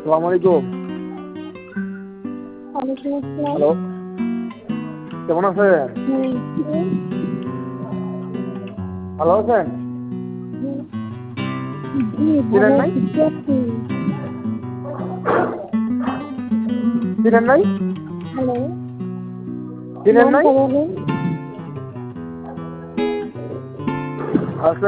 আসসালামু আলাইকুম। হ্যালো, কেমন আছেন? ভালো আছেন? চিনেন নাই? চিনেন নাই? হ্যালো, চিনেন নাই?